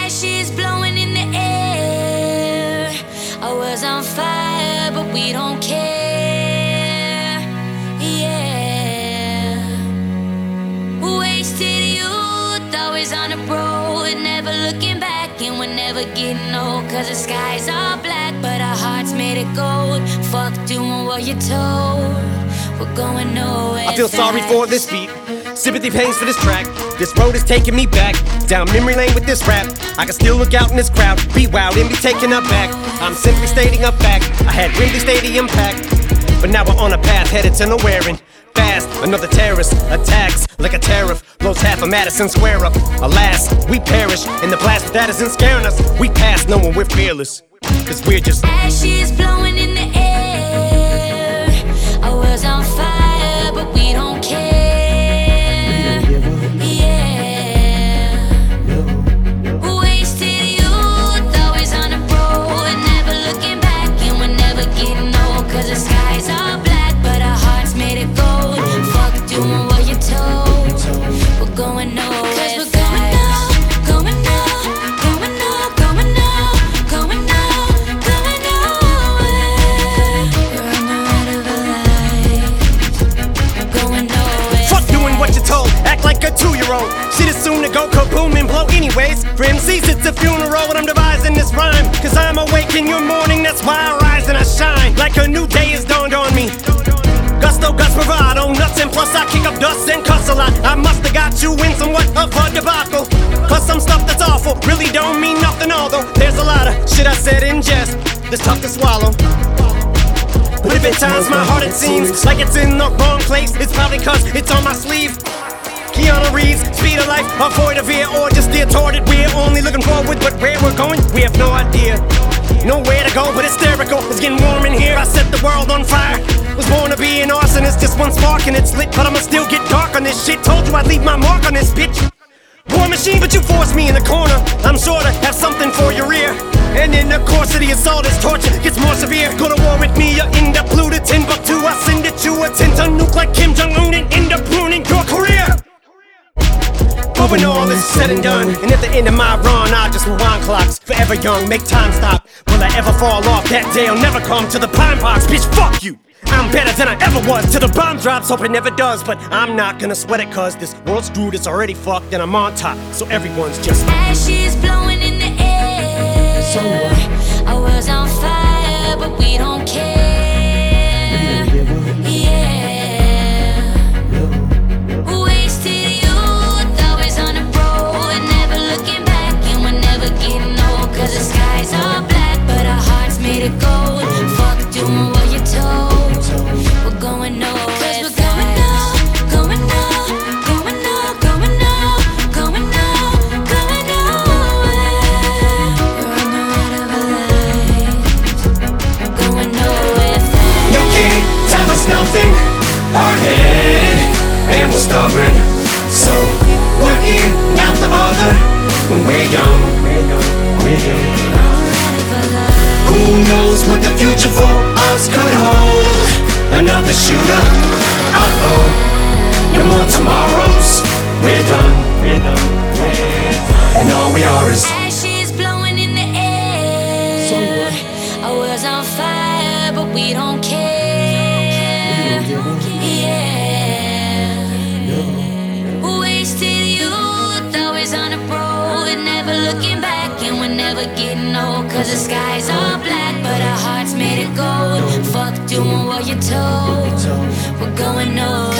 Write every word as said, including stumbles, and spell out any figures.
Ashes blowing in the air. I was on fire, but we don't care. Yeah. Wasted youth, always on the road, never looking back, and we're never getting old. Cause the skies are black, but our hearts made it gold. Fuck doing what you're told. We're going nowhere. I feel fast. sorry for this beat. Sympathy pains for this track. This road is taking me back down memory lane with this rap. I can still look out in this crowd, be wild and be taken aback. I'm simply stating a fact. I had Wembley Stadium packed, but now we're on a path headed to nowhere and fast. Another terrorist attacks like a tariff, blows half of Madison Square up. Alas, we perish, and the blast that isn't scaring us. We pass knowing we're fearless, cause we're just ashes blowing in the air. I was on fire, but we don't care. Cause the skies are black, but our hearts made it gold. Fuck doing what you're told. We're going nowhere. Cause we're going now, going now, going now, going now, going now, going nowhere. We're on the ride of our lives. We're going nowhere. fuck doing what you're told, act like a two-year-old. Shit is soon to go kaboom and blow anyways. For M Cs it's a funeral and I'm devising this rhyme. Cause I'm awake in your morning, that's why I rise and I shine. Like a new day has dawned on me. Gusto, guts, bravado, nuts, and plus I kick up dust and cuss a lot. I musta got you in somewhat of a debacle. Cause some stuff that's awful really don't mean nothing. Although there's a lot of shit I said in jest that's tough to swallow. But if at times my heart it seems like it's in the wrong place, it's probably cause it's on my sleeve. Keanu Reeves, speed of life, avoid a veer, or just steer toward it. We're only looking forward, but where we're going, we have no idea. Nowhere to go, but hysterical. It's getting warm in here. I set the world on fire. Was born to be an arsonist, just one spark and it's lit. But I'ma still get dark on this shit. Told you I'd leave my mark on this bitch. War machine, but you forced me in the corner. I'm sure to have something for your ear. And in the course of the assault, this torture gets more severe. Go to war with me, you end up blue to Timbuktu. I send it you a ten ton nuke like Kim Jong-un and end up ruining your career. But when all is said and done, and at the end of my run, I'll just rewind clocks. Forever young, make time stop. Will I ever fall off? That day I'll never come to the pine box. Bitch, fuck you! I'm better than I ever was till the bomb drops. Hope it never does, but I'm not gonna sweat it. Cause this world's screwed, it's already fucked, and I'm on top. So everyone's just ashes blowing in the air. So what? I was on fire, but we don't care. Yeah. Wasted youth, always on the road, never looking back, and we're never getting old. Cause the skies are black, but our hearts made it gold. Fuck doing what you're told. We're going nowhere. Cause we're going now, going now, going now, going now, going now, going nowhere. We're on the ride of our lives. We're going nowhere fast. You can't tell us nothing. Hard-headed and we're stubborn, so working out the other when we're young. We're young. Who knows what the future for us could hold? Another shooter, uh-oh. No more tomorrows. We're done, we're done, we're done. And all we are is ashes blowing in the air. So what? I was on fire, but we don't care. Yeah. Wasted youth, always on the road, never looking back, and we're never getting old. Cause the skies are black, but our hearts made it gold. Fuck doing what you're told. We're going nowhere.